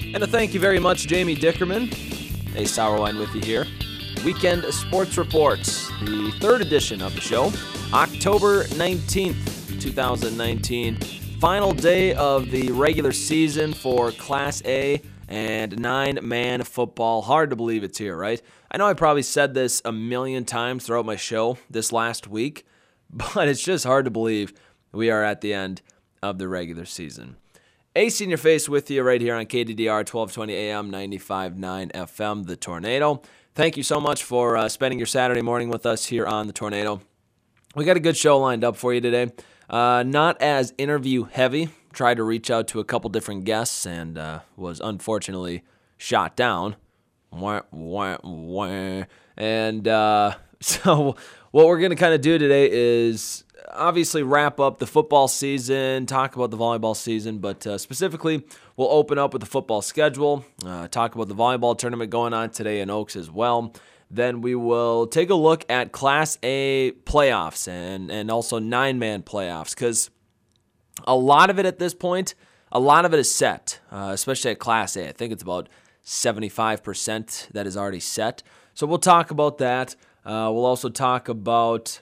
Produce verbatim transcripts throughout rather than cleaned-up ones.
And a thank you very much, Jamie Dickerman. A Sour Wine with you here. Weekend Sports Reports, the third edition of the show, October nineteenth, twenty nineteen. Final day of the regular season for Class A and nine-man football. Hard to believe it's here, right? I know I probably said this a million times throughout my show this last week, but it's just hard to believe we are at the end of the regular season. Ace in your face with you right here on K D D R twelve twenty A M, ninety-five point nine F M, The Tornado. Thank you so much for uh, spending your Saturday morning with us here on The Tornado. We got a good show lined up for you today. Uh, not as interview heavy. Tried to reach out to a couple different guests and uh, was unfortunately shot down. Wah, wah, wah. And uh, so what we're going to kind of do today is obviously wrap up the football season, talk about the volleyball season, but uh, specifically we'll open up with the football schedule, uh, talk about the volleyball tournament going on today in Oaks as well. Then we will take a look at Class A playoffs and, and also nine-man playoffs, because a lot of it at this point, a lot of it is set, uh, especially at Class A. I think it's about seventy-five percent that is already set. So we'll talk about that. Uh, we'll also talk about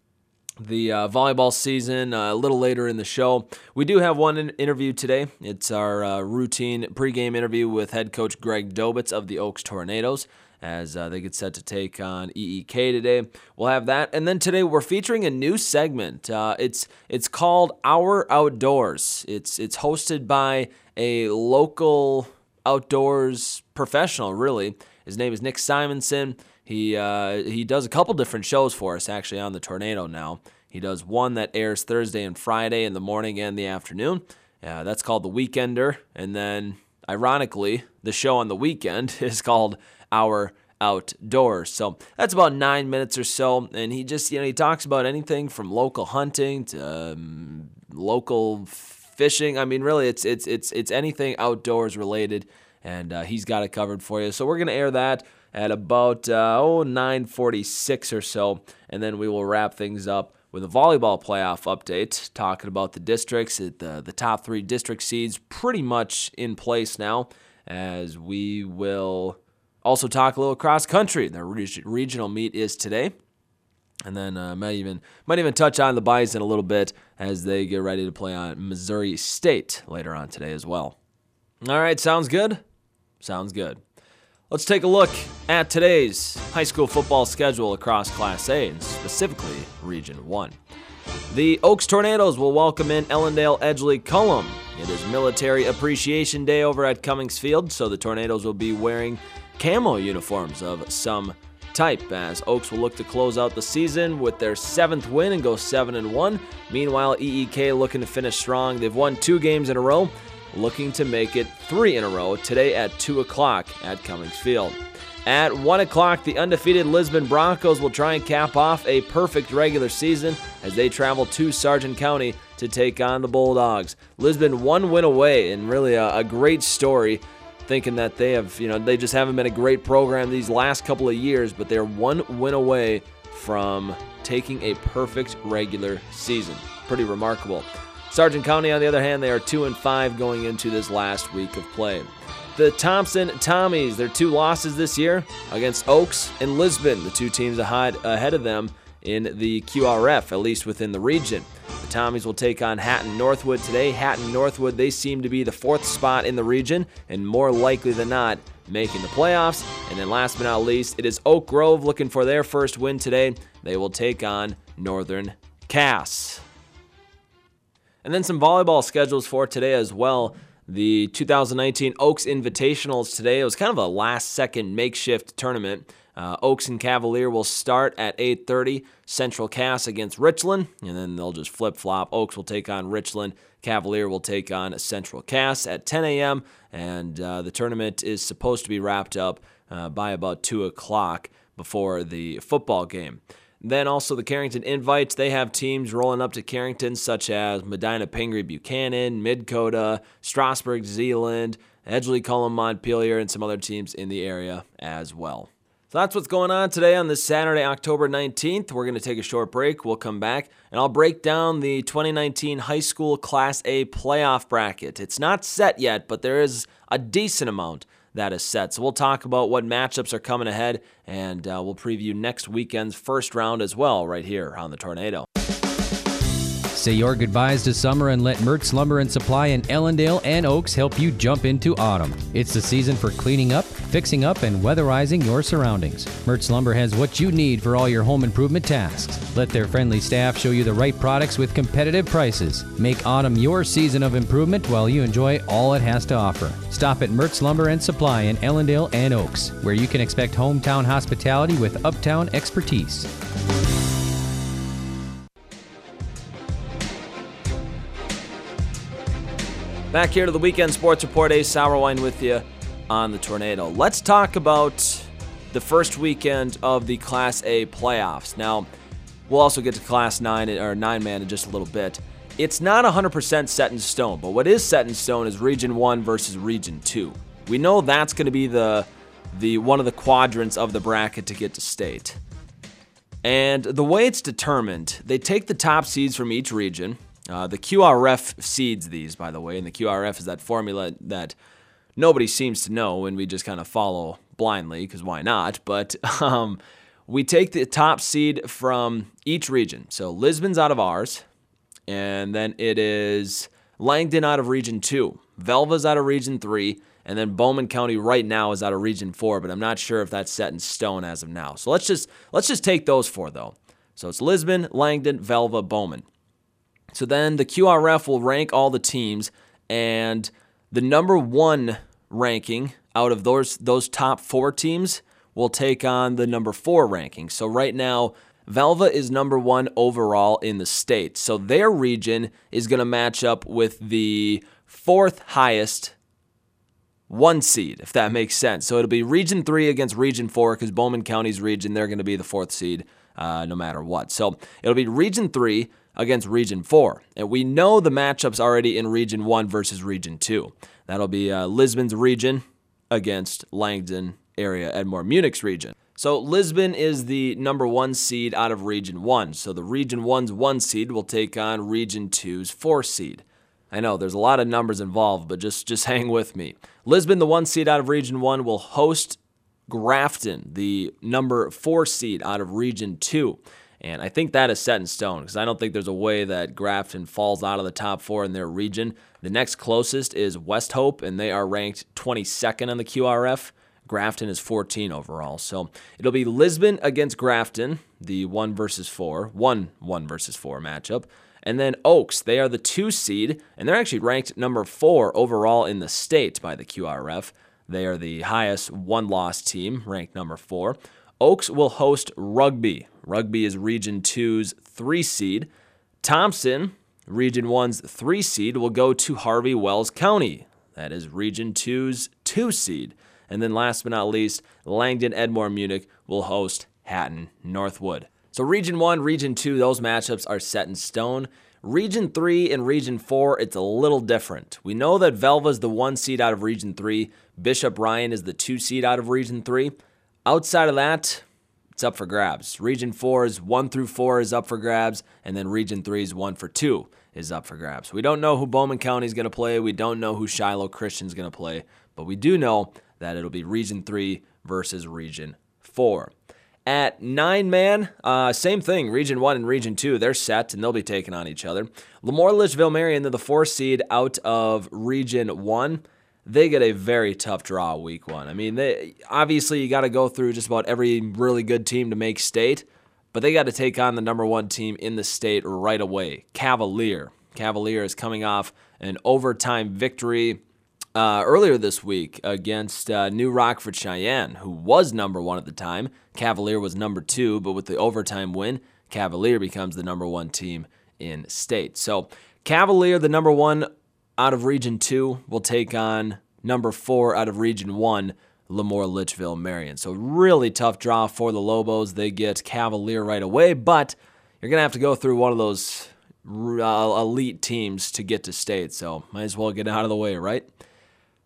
the uh, volleyball season uh, a little later in the show. We do have one in- interview today. It's our uh, routine pregame interview with head coach Greg Dobitz of the Oaks Tornadoes, as uh, they get set to take on E E K today. We'll have that. And then today we're featuring a new segment. Uh, it's it's called Our Outdoors. It's it's hosted by a local outdoors professional, really. His name is Nick Simonson. He uh, he does a couple different shows for us, actually, on the Tornado now. He does one that airs Thursday and Friday in the morning and the afternoon. Uh, that's called The Weekender. And then, ironically, the show on the weekend is called Our Outdoors. So that's about nine minutes or so. And he just, you know, he talks about anything from local hunting to um, local fishing. I mean, really, it's it's it's it's anything outdoors related, and uh, he's got it covered for you. So we're gonna air that at about uh, oh nine forty-six or so, and then we will wrap things up with a volleyball playoff update, talking about the districts. The the top three district seeds pretty much in place now, as we will also talk a little cross country. The reg- regional meet is today. And then uh, might even might even touch on the Bison a little bit as they get ready to play on Missouri State later on today as well. All right, sounds good? Sounds good. Let's take a look at today's high school football schedule across Class A, and specifically Region one. The Oaks Tornadoes will welcome in Ellendale Edgeley Cullum. It is Military Appreciation Day over at Cummings Field, so the Tornadoes will be wearing camo uniforms of some type, as Oaks will look to close out the season with their seventh win and go seven and one. Meanwhile, E E K looking to finish strong. They've won two games in a row, looking to make it three in a row today at two o'clock at Cummings Field. At one o'clock, the undefeated Lisbon Broncos will try and cap off a perfect regular season as they travel to Sargent County to take on the Bulldogs. Lisbon one win away, and really a, a great story, thinking that they have, you know, they just haven't been a great program these last couple of years, but they're one win away from taking a perfect regular season. Pretty remarkable. Sargent County, on the other hand, they are two and five going into this last week of play. The Thompson Tommies, their two losses this year against Oaks and Lisbon, the two teams ahead of them in the Q R F, at least within the region. The Tommies will take on Hatton Northwood today. Hatton Northwood, they seem to be the fourth spot in the region and more likely than not making the playoffs. And then last but not least, it is Oak Grove looking for their first win today. They will take on Northern Cass. And then some volleyball schedules for today as well. The two thousand nineteen Oaks Invitationals today. It was kind of a last-second makeshift tournament. Uh, Oaks and Cavalier will start at eight thirty. Central Cass against Richland, and then they'll just flip-flop. Oaks will take on Richland. Cavalier will take on Central Cass at ten a.m., and uh, the tournament is supposed to be wrapped up uh, by about two o'clock before the football game. Then also the Carrington Invites, they have teams rolling up to Carrington such as Medina Pingree Buchanan, Midcoda, Strasburg Zeeland, Edgeley Cullum Montpelier, and some other teams in the area as well. So that's what's going on today on this Saturday, October nineteenth. We're going to take a short break. We'll come back, and I'll break down the twenty nineteen high school Class A playoff bracket. It's not set yet, but there is a decent amount that is set. So we'll talk about what matchups are coming ahead, and uh, we'll preview next weekend's first round as well right here on the Tornado. Say your goodbyes to summer and let Mertz Lumber and Supply in Ellendale and Oaks help you jump into autumn. It's the season for cleaning up, fixing up, and weatherizing your surroundings. Mertz Lumber has what you need for all your home improvement tasks. Let their friendly staff show you the right products with competitive prices. Make autumn your season of improvement while you enjoy all it has to offer. Stop at Mertz Lumber and Supply in Ellendale and Oaks, where you can expect hometown hospitality with uptown expertise. Back here to the Weekend Sports Report, Ace Sauerwein with you on the Tornado. Let's talk about the first weekend of the Class A playoffs. Now, we'll also get to Class nine or nine man in just a little bit. It's not one hundred percent set in stone, but what is set in stone is Region one versus Region two. We know that's going to be the the one of the quadrants of the bracket to get to state. And the way it's determined, they take the top seeds from each region. Uh, the Q R F seeds these, by the way, and the Q R F is that formula that nobody seems to know, and we just kind of follow blindly, because why not? But um, we take the top seed from each region. So Lisbon's out of ours, and then it is Langdon out of Region two, Velva's out of Region three, and then Bowman County right now is out of Region four, but I'm not sure if that's set in stone as of now. So let's just let's just take those four, though. So it's Lisbon, Langdon, Velva, Bowman. So then the Q R F will rank all the teams, and the number one ranking out of those those top four teams will take on the number four ranking. So right now, Velva is number one overall in the state. So their region is going to match up with the fourth highest one seed, if that makes sense. So it'll be Region three against Region four, because Bowman County's region, they're going to be the fourth seed uh, no matter what. So it'll be Region three against Region four. And we know the matchups already in Region one versus Region two. That'll be uh, Lisbon's region against Langdon area, Edmore Munich's region. So Lisbon is the number one seed out of Region one. So the Region one's one seed will take on Region two's four seed. I know there's a lot of numbers involved, but just, just hang with me. Lisbon, the one seed out of Region one, will host Grafton, the number four seed out of Region two. And I think that is set in stone, because I don't think there's a way that Grafton falls out of the top four in their region. The next closest is West Hope, and they are ranked twenty-second on the Q R F. Grafton is fourteen overall. So it'll be Lisbon against Grafton, the one versus four, one one versus four matchup. And then Oaks, they are the two seed, and they're actually ranked number four overall in the state by the Q R F. They are the highest one-loss team, ranked number four. Oaks will host Rugby. Rugby is Region two's three seed. Thompson, Region one's three seed, will go to Harvey Wells County. That is Region two's two seed. And then last but not least, Langdon Edmore Munich will host Hatton Northwood. So Region one, Region two, those matchups are set in stone. Region three and Region four, it's a little different. We know that Velva's the one seed out of Region three. Bishop Ryan is the two seed out of Region three. Outside of that, it's up for grabs. Region four's one through four is up for grabs, and then Region three's one for two is up for grabs. We don't know who Bowman County is going to play. We don't know who Shiloh Christian is going to play, but we do know that it'll be Region three versus Region four. At nine man, uh, same thing. Region one and Region two, they're set, and they'll be taking on each other. Lemoore Litchville Marion, they're the four seed out of Region one. They get a very tough draw week one. I mean, they obviously you got to go through just about every really good team to make state, but they got to take on the number one team in the state right away, Cavalier. Cavalier is coming off an overtime victory uh, earlier this week against uh, New Rockford Cheyenne, who was number one at the time. Cavalier was number two, but with the overtime win, Cavalier becomes the number one team in state. So Cavalier, the number one out of Region two, will take on number four out of Region one, Lemoore Litchville Marion. So really tough draw for the Lobos. They get Cavalier right away, but you're going to have to go through one of those uh, elite teams to get to state, so might as well get out of the way, right?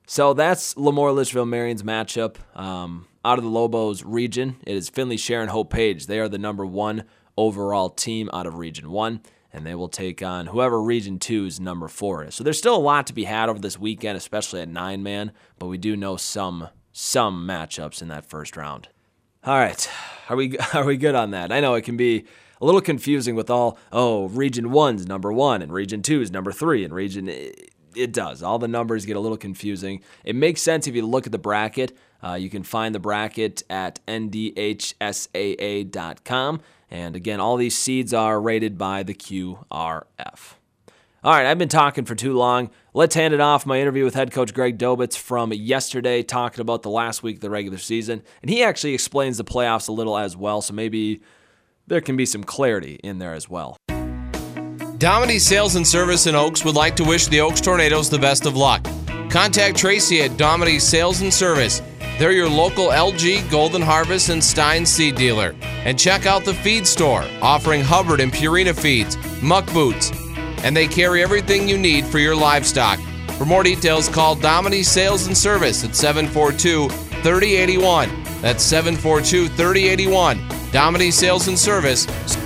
So that's Lemoore Litchfield Marion's matchup. Um, out of the Lobos region, it is Finley Sharon Hope Page. They are the number one overall team out of Region one, and they will take on whoever Region two's number four is. So there's still a lot to be had over this weekend, especially at nine-man, but we do know some some matchups in that first round. All right, are we are we good on that? I know it can be a little confusing with all, oh, Region one's number one, and Region two's number three, and Region... It does. All the numbers get a little confusing. It makes sense if you look at the bracket. Uh, you can find the bracket at N D H S A A dot com. And again, all these seeds are rated by the Q R F. All right, I've been talking for too long. Let's hand it off. My interview with head coach Greg Dobitz from yesterday, talking about the last week of the regular season. And he actually explains the playoffs a little as well, so maybe there can be some clarity in there as well. Dominy Sales and Service in Oaks would like to wish the Oaks Tornadoes the best of luck. Contact Tracy at Dominy Sales and Service. They're your local L G, Golden Harvest, and Stein seed dealer. And check out the feed store, offering Hubbard and Purina feeds, muck boots, and they carry everything you need for your livestock. For more details, call Dominy Sales and Service at seven four two, three oh eight one. That's seven four two, three oh eight one. Dominy Sales and Service.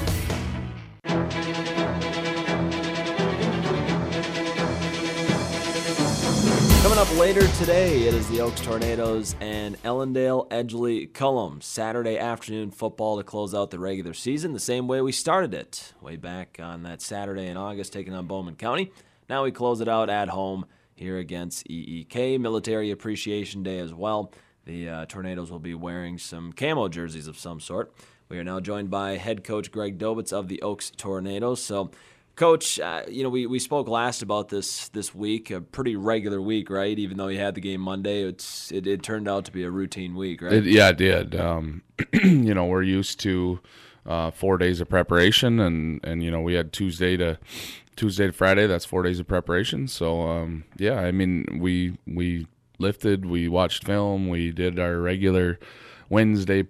Coming up later today, it is the Oaks Tornadoes and Ellendale Edgeley Cullom. Saturday afternoon football to close out the regular season the same way we started it, way back on that Saturday in August, taking on Bowman County. Now we close it out at home here against E E K. Military Appreciation Day as well. The uh, Tornadoes will be wearing some camo jerseys of some sort. We are now joined by head coach Greg Dobitz of the Oaks Tornadoes. So, Coach, uh, you know, we, we spoke last about this this week, a pretty regular week, right? Even though you had the game Monday, it's it, it turned out to be a routine week, right? It, yeah, it did. Um, you know, we're used to uh, four days of preparation, and, and you know, we had Tuesday to Tuesday to Friday. That's four days of preparation. So, um, yeah, I mean, we we lifted, we watched film, we did our regular Wednesday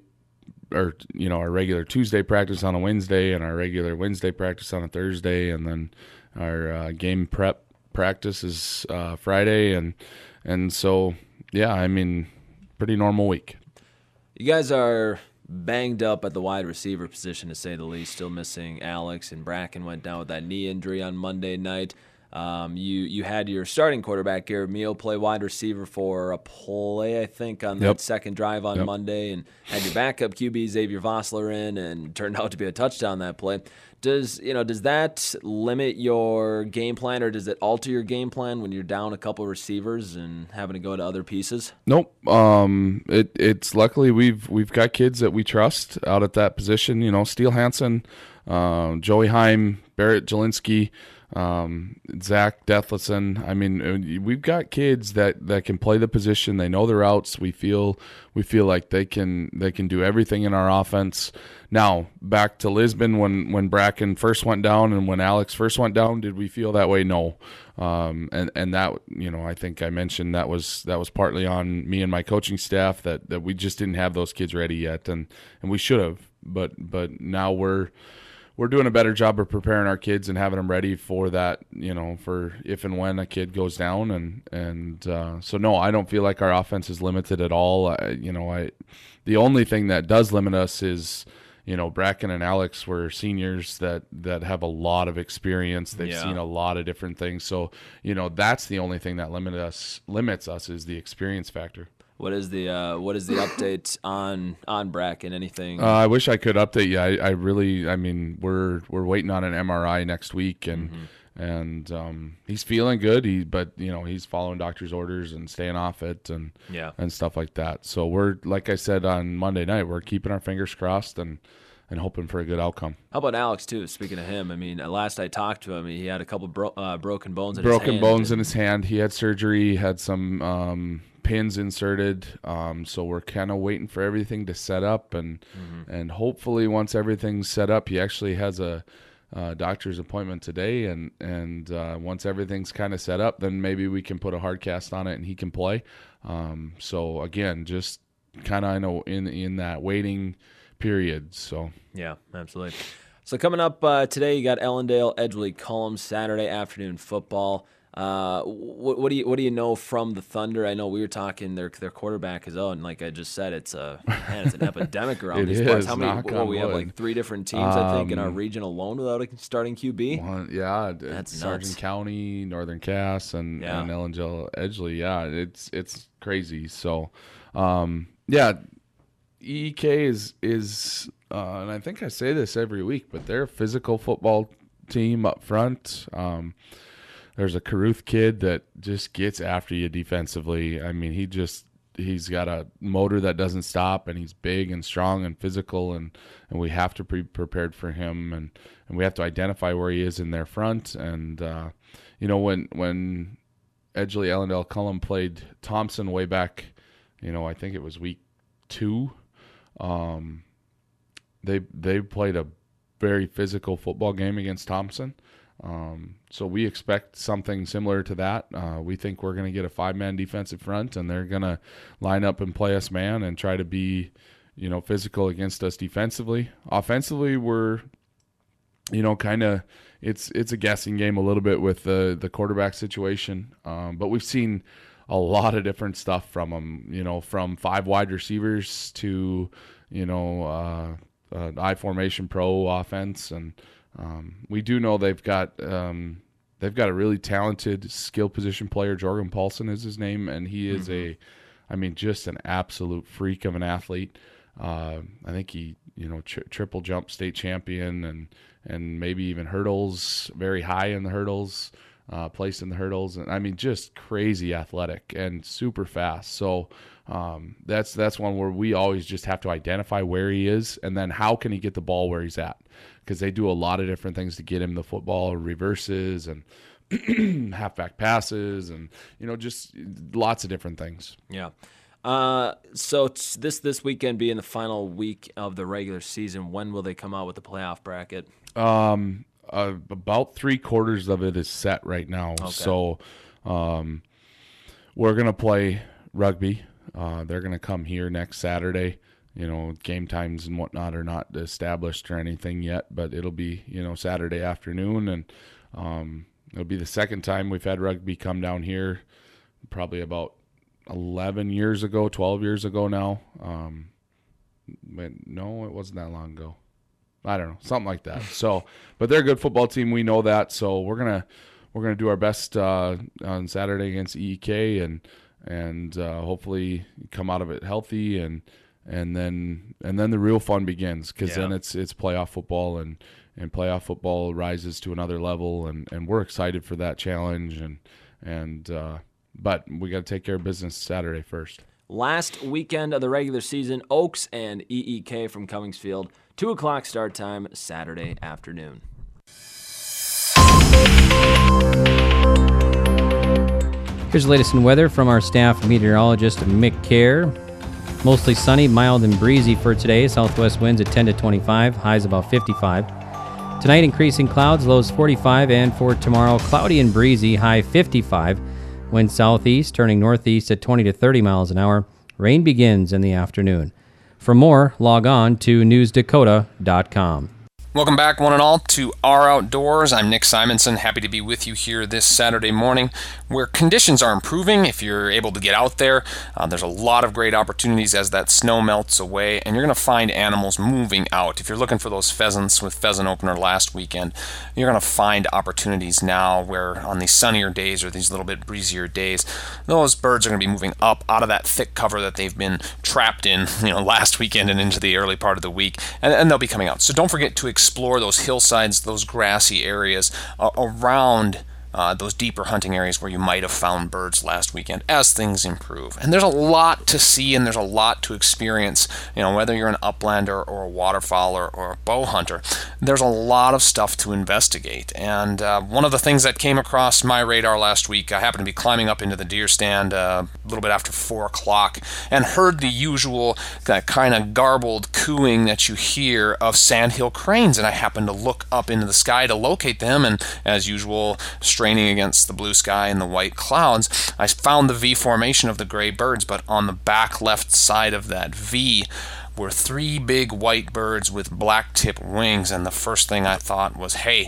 or you know our regular Tuesday practice on a Wednesday and our regular Wednesday practice on a Thursday, and then our uh, game prep practice is uh, Friday, and and so yeah, I mean, pretty normal week. You guys are banged up at the wide receiver position, to say the least. Still missing Alex, and Bracken went down with that knee injury on Monday night. Um, you you had your starting quarterback, Garrett Mio, play wide receiver for a play, I think, on that Yep. second drive on Yep. Monday, and had your backup Q B, Xavier Vossler, in, and turned out to be a touchdown that play. Does you know does that limit your game plan, or does it alter your game plan when you're down a couple receivers and having to go to other pieces? Nope. Um, it it's luckily we've we've got kids that we trust out at that position. You know, Steele Hansen, uh, Joey Heim, Barrett Jelinski, um, Zach Deathlison. I mean, we've got kids that, that can play the position. They know their routes. We feel we feel like they can they can do everything in our offense. Now, back to Lisbon, when, when Bracken first went down and when Alex first went down, did we feel that way? No. Um, and, and that, you know, I think I mentioned that was that was partly on me and my coaching staff, that, that we just didn't have those kids ready yet, and, and we should have. But but now we're we're doing a better job of preparing our kids and having them ready for that, you know, for if and when a kid goes down. And and uh, so no, I don't feel like our offense is limited at all. I, you know, I the only thing that does limit us is, you know, Bracken and Alex were seniors that, that have a lot of experience. They've Yeah. seen a lot of different things. So, you know, that's the only thing that limit us limits us is the experience factor. What is the uh, what is the update on on Bracken? Anything? Uh, I wish I could update you. I, I really, I mean, we're we're waiting on an M R I next week, and Mm-hmm. and um, he's feeling good. He, but you know, he's following doctor's orders and staying off it, and Yeah. and stuff like that. So we're, like I said on Monday night, we're keeping our fingers crossed and and hoping for a good outcome. How about Alex too? Speaking of him, I mean, last I talked to him, he had a couple bro- uh, broken bones in Broken his hand. bones in his hand. He had surgery. He had some um, pins inserted. Um, so we're kind of waiting for everything to set up, and Mm-hmm. and hopefully once everything's set up, he actually has a uh, doctor's appointment today, and and uh, once everything's kind of set up, then maybe we can put a hard cast on it and he can play. Um, so again, just kind of I know in in that waiting period. So Yeah, absolutely. So coming up uh, today, you got Ellendale, Edgeley, Cullom, Saturday afternoon football. Uh, what, what do you what do you know from the Thunder? I know we were talking their their quarterback is out, and like I just said, it's a man, it's an epidemic around It these is, parts. How many? knock Well, on we have wood. like three different teams, I think, in our Um, region alone without a starting Q B. One, yeah, That's Sargent nuts. County, Northern Cass, and, Yeah. and Ellendale Edgeley. Yeah, it's it's crazy. So, um, yeah, E E K is is, uh, and I think I say this every week, but they're a physical football team up front. Um, there's a Caruth kid that just gets after you defensively. I mean, he just he's got a motor that doesn't stop, and he's big and strong and physical, and, and we have to be prepared for him, and, and we have to identify where he is in their front. And uh, you know, when when Edgeley Ellendale Cullum played Thompson way back, you know, I think it was week two. Um, they they played a very physical football game against Thompson. Um, so we expect something similar to that. Uh, we think we're going to get a five-man defensive front, and they're going to line up and play us man and try to be, you know, physical against us defensively. Offensively, we're, you know, kind of it's it's a guessing game a little bit with the the quarterback situation. Um, but we've seen a lot of different stuff from them. You know, from five wide receivers to, you know, uh, uh, I formation pro offense, and um, we do know they've got um, they've got a really talented skill position player. Jorgen Paulson is his name, and he is mm-hmm. a, I mean, just an absolute freak of an athlete. Uh, I think he, you know, tri- triple jump state champion, and and maybe even hurdles, very high in the hurdles, uh, placed in the hurdles, and I mean, just crazy athletic and super fast. So um, that's that's one where we always just have to identify where he is, and then how can he get the ball where he's at, because they do a lot of different things to get him the football, reverses and halfback passes, and you know, just lots of different things. Yeah. Uh, so t- this this weekend being the final week of the regular season, when will they come out with the playoff bracket? Um, uh, about three quarters of it is set right now. Okay. So, um, we're gonna play rugby. Uh, they're gonna come here next Saturday. You know, game times and whatnot are not established or anything yet, but it'll be, you know, Saturday afternoon, and um, it'll be the second time we've had rugby come down here. Probably about eleven years ago, twelve years ago now. Um, but no, it wasn't that long ago. I don't know, something like that. So, but they're a good football team. We know that. So we're gonna we're gonna do our best uh, on Saturday against E E K, and and uh, hopefully come out of it healthy, and and then and then the real fun begins, because Yeah. then it's it's playoff football, and and playoff football rises to another level, and and we're excited for that challenge, and and. Uh, But we got to take care of business Saturday first. Last weekend of the regular season, Oaks and E E K from Cummingsfield. two o'clock start time Saturday afternoon. Here's the latest in weather from our staff meteorologist, Mick Kerr. Mostly sunny, mild, and breezy for today. Southwest winds at ten to twenty-five, highs about fifty-five. Tonight, increasing clouds, lows forty-five, and for tomorrow, cloudy and breezy, high fifty-five. Wind southeast, turning northeast at twenty to thirty miles an hour. Rain begins in the afternoon. For more, log on to news dakota dot com. Welcome back, one and all, to Our Outdoors. I'm Nick Simonson, happy to be with you here this Saturday morning, where conditions are improving. If you're able to get out there, uh, there's a lot of great opportunities as that snow melts away, and you're going to find animals moving out. If you're looking for those pheasants with pheasant opener last weekend, you're going to find opportunities now where on these sunnier days or these little bit breezier days, those birds are going to be moving up out of that thick cover that they've been trapped in, you know, last weekend and into the early part of the week, and, and they'll be coming out. So don't forget to explore those hillsides, those grassy areas uh, around uh, those deeper hunting areas where you might have found birds last weekend as things improve. And there's a lot to see, and there's a lot to experience. You know, whether you're an uplander or a waterfowler or a bow hunter, there's a lot of stuff to investigate. And uh, one of the things that came across my radar last week, I happened to be climbing up into the deer stand uh, a little bit after four o'clock and heard the usual that kind of garbled cooing that you hear of sandhill cranes. And I happened to look up into the sky to locate them, and as usual, straining against the blue sky and the white clouds, I found the V formation of the gray birds, but on the back left side of that V were three big white birds with black tip wings, and the first thing I thought was, hey,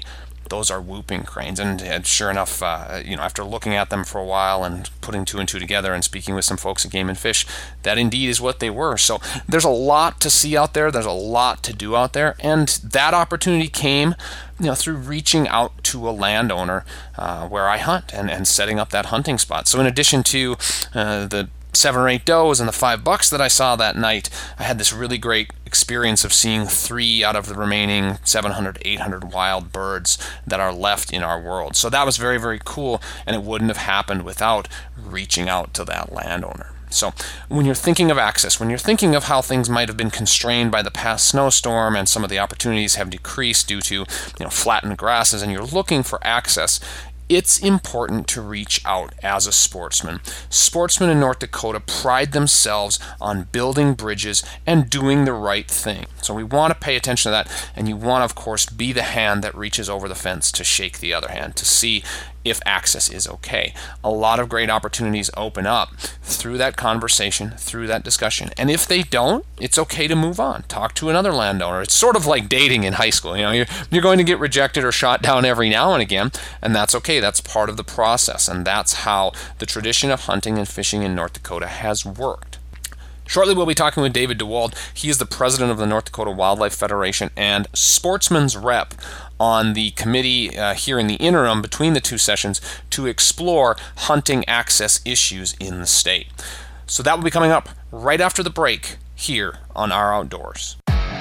those are whooping cranes. And, and sure enough, uh, you know, after looking at them for a while and putting two and two together and speaking with some folks at Game and Fish, that indeed is what they were. So there's a lot to see out there. There's a lot to do out there. And that opportunity came, you know, through reaching out to a landowner uh, where I hunt and, and setting up that hunting spot. So in addition to uh, the seven or eight does and the five bucks that I saw that night, I had this really great experience of seeing three out of the remaining seven hundred, eight hundred wild birds that are left in our world. So that was very, very cool, and it wouldn't have happened without reaching out to that landowner. So when you're thinking of access, when you're thinking of how things might have been constrained by the past snowstorm and some of the opportunities have decreased due to, you know, flattened grasses, and you're looking for access, it's important to reach out as a sportsman. Sportsmen in North Dakota pride themselves on building bridges and doing the right thing. So we want to pay attention to that, and you want to, of course, be the hand that reaches over the fence to shake the other hand, to see if access is okay. A lot of great opportunities open up through that conversation, through that discussion. And if they don't, it's okay to move on. Talk to another landowner. It's sort of like dating in high school. You know, you're, you're going to get rejected or shot down every now and again, and that's okay. That's part of the process, and that's how the tradition of hunting and fishing in North Dakota has worked. Shortly, we'll be talking with David DeWald. He is the president of the North Dakota Wildlife Federation and sportsman's rep on the committee uh, here in the interim between the two sessions to explore hunting access issues in the state. So that will be coming up right after the break here on Our Outdoors.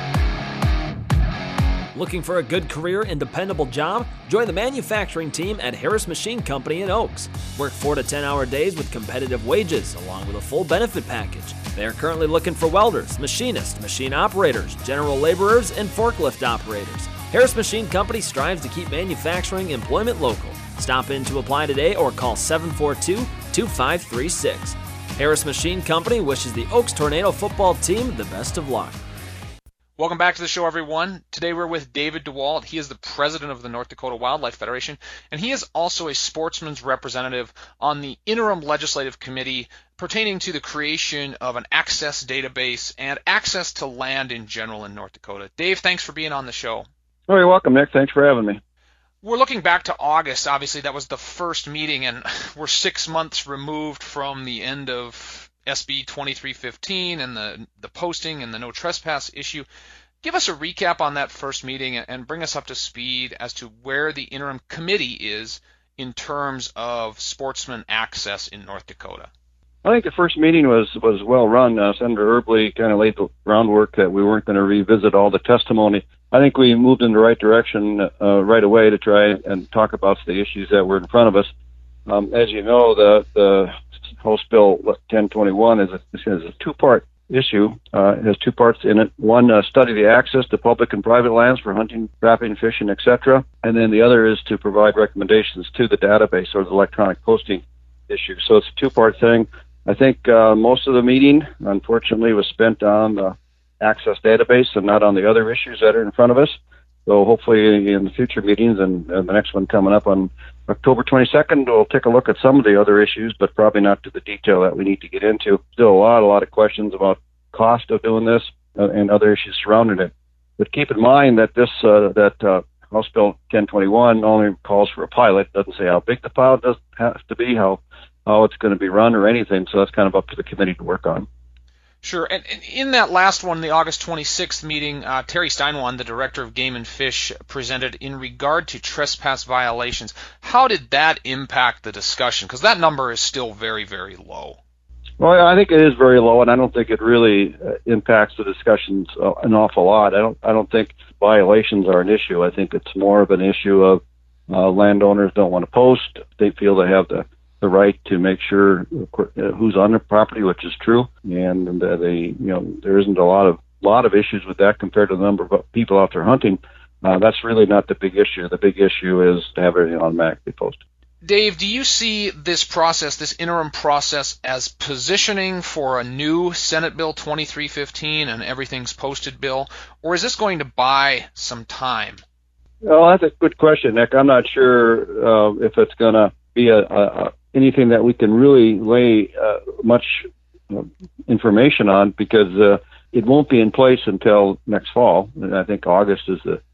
Looking for a good career and dependable job? Join the manufacturing team at Harris Machine Company in Oaks. Work four to ten hour days with competitive wages, along with a full benefit package. They are currently looking for welders, machinists, machine operators, general laborers, and forklift operators. Harris Machine Company strives to keep manufacturing employment local. Stop in to apply today or call seven four two, two five three six. Harris Machine Company wishes the Oaks Tornado football team the best of luck. Welcome back to the show, everyone. Today we're with David DeWald. He is the president of the North Dakota Wildlife Federation, and he is also a sportsman's representative on the interim legislative committee pertaining to the creation of an access database and access to land in general in North Dakota. Dave, thanks for being on the show. Oh, you're welcome, Nick. Thanks for having me. We're looking back to August. Obviously, that was the first meeting, and we're six months removed from the end of S B twenty-three fifteen and the the posting and the no trespass issue. Give us a recap on that first meeting and bring us up to speed as to where the interim committee is in terms of sportsman access in North Dakota. I think the first meeting was, was well run. Uh, Senator Erbley kind of laid the groundwork that we weren't going to revisit all the testimony. I think we moved in the right direction uh, right away to try and talk about the issues that were in front of us. Um, as you know, the, the House Bill ten twenty-one is a, is a two-part issue. Uh, it has two parts in it. One, uh, study the access to public and private lands for hunting, trapping, fishing, et cetera. And then the other is to provide recommendations to the database or the electronic posting issue. So it's a two-part thing. I think uh, most of the meeting, unfortunately, was spent on the access database and not on the other issues that are in front of us. So hopefully in the future meetings and, and the next one coming up on October twenty-second, we'll take a look at some of the other issues, but probably not to the detail that we need to get into. Still a lot, a lot of questions about cost of doing this uh, and other issues surrounding it. But keep in mind that this uh, that uh, House Bill ten twenty-one only calls for a pilot. It doesn't say how big the pilot does have to be, how how it's going to be run or anything. So that's kind of up to the committee to work on. Sure. And in that last one, the August twenty-sixth meeting, uh, Terry Steinwan, the director of Game and Fish, presented in regard to trespass violations. How did that impact the discussion? Because that number is still very, very low. Well, I think it is very low, and I don't think it really uh, impacts the discussions uh, an awful lot. I don't. I don't think violations are an issue. I think it's more of an issue of uh, landowners don't want to post. They feel they have the the right to make sure who's on their property, which is true, and that they, you know, there isn't a lot of lot of issues with that compared to the number of people out there hunting. Uh, that's really not the big issue. The big issue is to have everything automatically posted. Dave, do you see this process, this interim process, as positioning for a new Senate Bill twenty-three fifteen and everything's posted bill, or is this going to buy some time? Well, that's a good question, Nick. I'm not sure uh, if it's going to be a, a anything that we can really lay uh, much uh, information on, because uh, it won't be in place until next fall. And I think August is the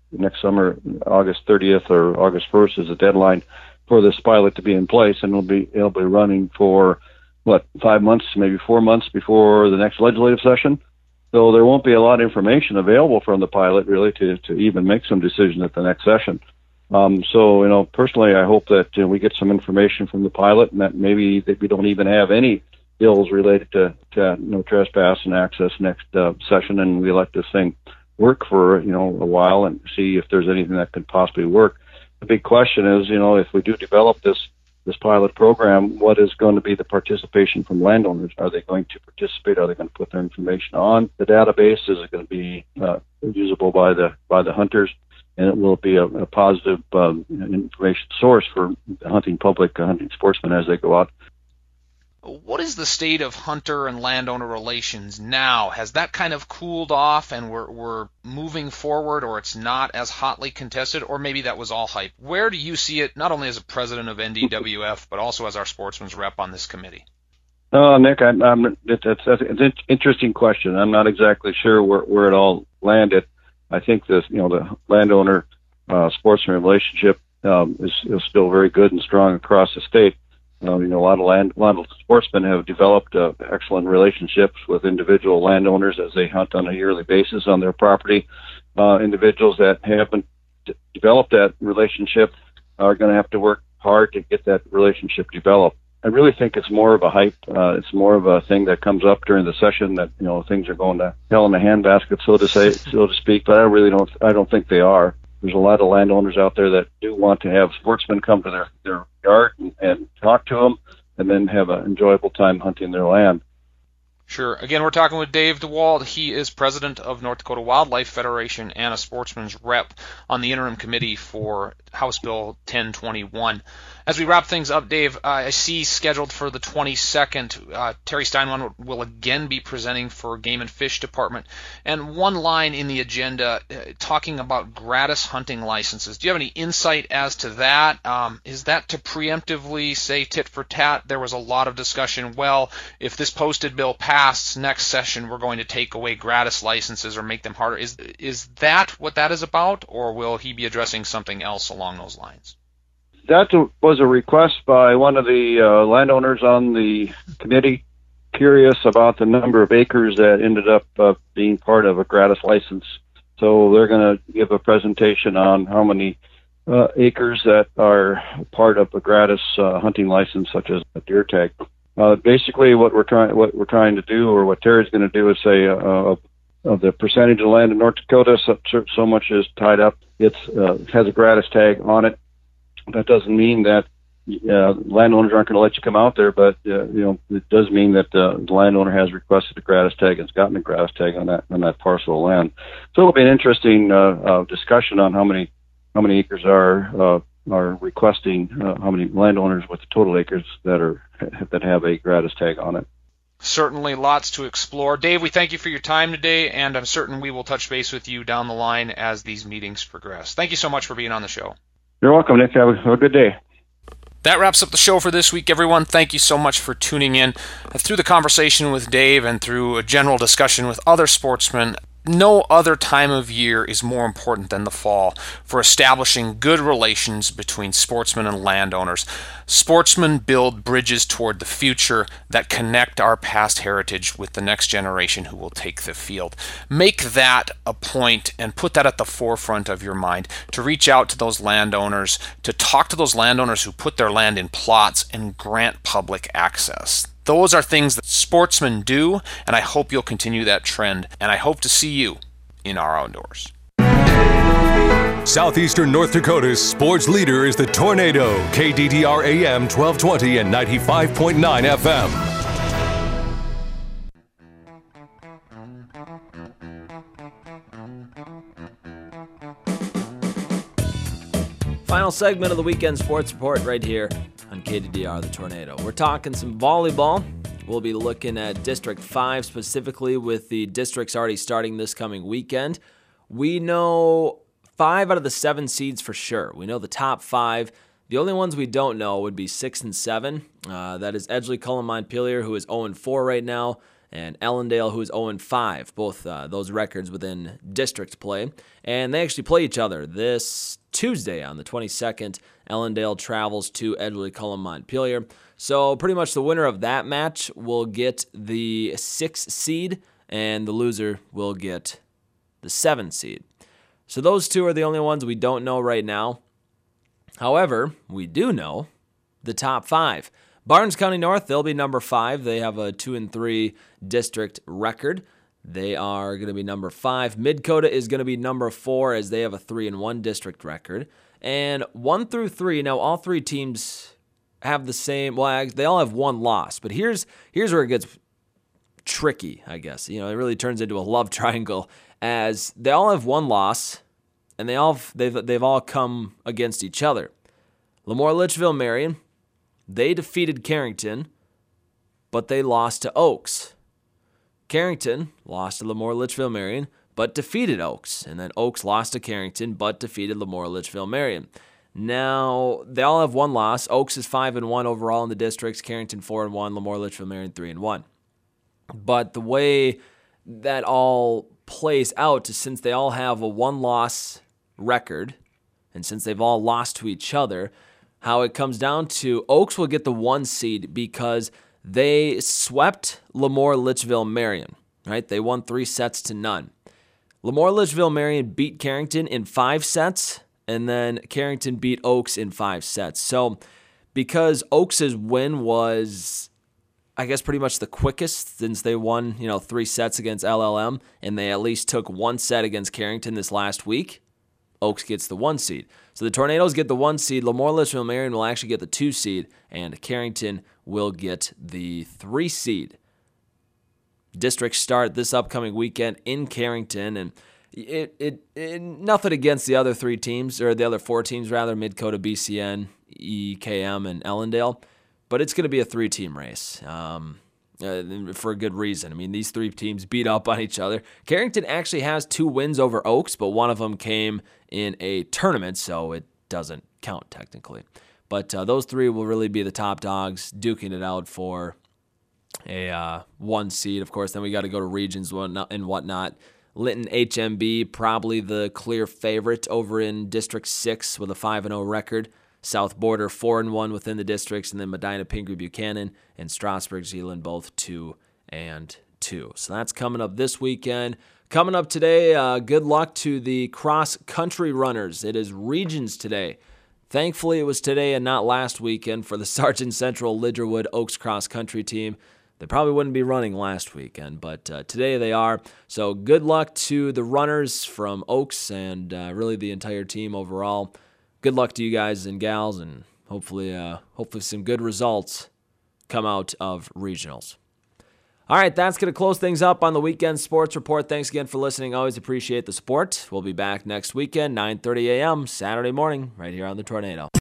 next summer, August thirtieth or August first is the deadline for this pilot to be in place, and it'll be it'll be running for what five months, maybe four months before the next legislative session. So there won't be a lot of information available from the pilot really to to even make some decision at the next session. Um, so, you know, personally, I hope that uh, we get some information from the pilot, and that maybe that we don't even have any bills related to, to no trespass and access next uh, session, and we let this thing work for, you know, a while and see if there's anything that could possibly work. The big question is, you know, if we do develop this this pilot program, what is going to be the participation from landowners? Are they going to participate? Are they going to put their information on the database? Is it going to be uh, usable by the by the hunters? And it will be a, a positive um, information source for the hunting public, uh, hunting sportsmen as they go out. What is the state of hunter and landowner relations now? Has that kind of cooled off and we're, we're moving forward, or it's not as hotly contested, or maybe that was all hype? Where do you see it, not only as a president of N D W F, but also as our sportsman's rep on this committee? Uh, Nick, I, I'm, it, it's, it's an interesting question. I'm not exactly sure where, where it all landed. I think this, you know, the landowner uh, sportsman relationship um, is, is still very good and strong across the state. Uh, you know, a lot of land, a lot of sportsmen have developed uh, excellent relationships with individual landowners as they hunt on a yearly basis on their property. Uh, individuals that haven't d- developed that relationship are going to have to work hard to get that relationship developed. I really think it's more of a hype. Uh, it's more of a thing that comes up during the session that, you know, things are going to hell in a handbasket, so to say, so to speak. But I really don't. I don't think they are. There's a lot of landowners out there that do want to have sportsmen come to their, their yard and, and talk to them, and then have an enjoyable time hunting their land. Sure. Again, we're talking with Dave DeWald. He is president of North Dakota Wildlife Federation and a sportsman's rep on the interim committee for House Bill ten twenty-one. As we wrap things up, Dave, uh, I see scheduled for the twenty-second, uh, Terry Steinman will again be presenting for Game and Fish Department. And one line in the agenda uh, talking about gratis hunting licenses. Do you have any insight as to that? Um, is that to preemptively say tit for tat? There was a lot of discussion, well, if this posted bill passed next session, we're going to take away gratis licenses or make them harder. Is, is that what that is about, or will he be addressing something else along those lines? That was a request by one of the uh, landowners on the committee, curious about the number of acres that ended up uh, being part of a gratis license. So they're going to give a presentation on how many uh, acres that are part of a gratis uh, hunting license, such as a deer tag. Uh, basically, what we're trying what we're trying to do, or what Terry's going to do, is say uh, of the percentage of land in North Dakota, so, so much is tied up. It uh, has a gratis tag on it. That doesn't mean that uh, landowners aren't going to let you come out there, but uh, you know, it does mean that uh, the landowner has requested a gratis tag and has gotten a gratis tag on that on that parcel of land. So it'll be an interesting uh, uh, discussion on how many how many acres are uh, are requesting, uh, how many landowners with total acres that are that have a gratis tag on it. Certainly lots to explore. Dave, we thank you for your time today, and I'm certain we will touch base with you down the line as these meetings progress. Thank you so much for being on the show. You're welcome, Nick. Have a, have a good day. That wraps up the show for this week, everyone. Thank you so much for tuning in. Through the conversation with Dave and through a general discussion with other sportsmen, no other time of year is more important than the fall for establishing good relations between sportsmen and landowners. Sportsmen build bridges toward the future that connect our past heritage with the next generation who will take the field. Make that a point and put that at the forefront of your mind, to reach out to those landowners, to talk to those landowners who put their land in plots and grant public access. Those are things that sportsmen do, and I hope you'll continue that trend, and I hope to see you in our outdoors. Southeastern North Dakota's sports leader is the Tornado, K D D R A M twelve twenty and ninety-five point nine F M. Final segment of the Weekend Sports Report right here on K D D R, the Tornado. We're talking some volleyball. We'll be looking at District five specifically, with the districts already starting this coming weekend. We know five out of the seven seeds for sure. We know the top five. The only ones we don't know would be six and seven. Uh, that is Edgeley Cullen Montpelier, who is oh and four right now. and Ellendale, who's oh and five, both uh, those records within district play. And they actually play each other this Tuesday on the twenty-second. Ellendale travels to Edgerly Cullen Montpelier. So pretty much the winner of that match will get the sixth seed, and the loser will get the seventh seed. So those two are the only ones we don't know right now. However, we do know the top five. Barnes County North, they'll be number five. They have a two and three district record. They are going to be number five. Mid-Coda is going to be number four as they have a three and one district record. And one through three, now all three teams have the same, well, they all have one loss. But here's here's where it gets tricky, I guess. You know, it really turns into a love triangle as they all have one loss, and they all they've they've all come against each other. Lemoore Litchfield Marion, they defeated Carrington, but they lost to Oaks. Carrington lost to Lemoore Litchfield Marion, but defeated Oaks. And then Oaks lost to Carrington, but defeated Lemoore Litchfield Marion. Now, they all have one loss. Oaks is five and one overall in the districts, Carrington four and one, Lemoore Litchfield Marion three and one. But the way that all plays out is since they all have a one-loss record, and since they've all lost to each other, how it comes down to Oaks will get the one seed because they swept Lemoore Litchfield Marion, right? They won three sets to none. Lemoore Litchfield Marion beat Carrington in five sets, and then Carrington beat Oaks in five sets. So because Oaks' win was, I guess, pretty much the quickest since they won, you know, three sets against L L M, and they at least took one set against Carrington this last week, Oaks gets the one seed. So the Tornadoes get the one seed. Lemoore Litchfield Marion will actually get the two seed, and Carrington will get the three seed. Districts start this upcoming weekend in Carrington, and it, it, it nothing against the other three teams, or the other four teams rather, Mid-Coda, B C N, E K M, and Ellendale, but it's going to be a three-team race. Um, Uh, for a good reason. I mean, these three teams beat up on each other. Carrington actually has two wins over Oaks, but one of them came in a tournament, so it doesn't count technically. But uh, those three will really be the top dogs, duking it out for a uh, one seed. Of course, then we got to go to regions and whatnot. Linton H M B, probably the clear favorite over in District six with a five and oh record. South Border four and one within the districts, and then Medina, Pingree, Buchanan, and Strasburg, Zeeland, both two and two. So that's coming up this weekend. Coming up today, uh, good luck to the cross-country runners. It is regions today. Thankfully, it was today and not last weekend for the Sargent Central Lidgerwood Oaks cross-country team. They probably wouldn't be running last weekend, but uh, today they are. So good luck to the runners from Oaks and uh, really the entire team overall. Good luck to you guys and gals, and hopefully uh, hopefully some good results come out of regionals. All right, that's going to close things up on the Weekend Sports Report. Thanks again for listening. Always appreciate the support. We'll be back next weekend, nine thirty a.m. Saturday morning, right here on The Tornado.